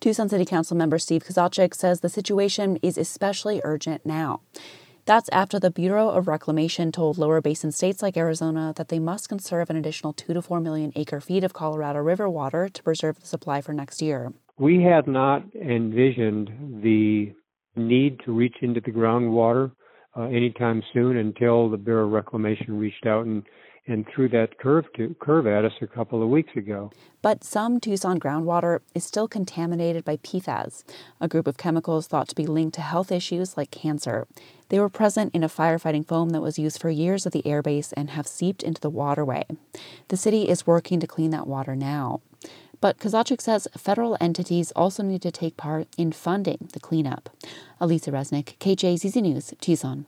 Tucson City Council member Steve Kozachik says the situation is especially urgent now. That's after the Bureau of Reclamation told lower basin states like Arizona that they must conserve an additional 2 to 4 million acre-feet of Colorado River water to preserve the supply for next year. We had not envisioned the need to reach into the groundwater anytime soon until the Bureau of Reclamation reached out and threw that curve at us a couple of weeks ago. But some Tucson groundwater is still contaminated by PFAS, a group of chemicals thought to be linked to health issues like cancer. They were present in a firefighting foam that was used for years at the airbase and have seeped into the waterway. The city is working to clean that water now. But Kozachik says federal entities also need to take part in funding the cleanup. Elisa Resnick, KJZZ News, Tucson.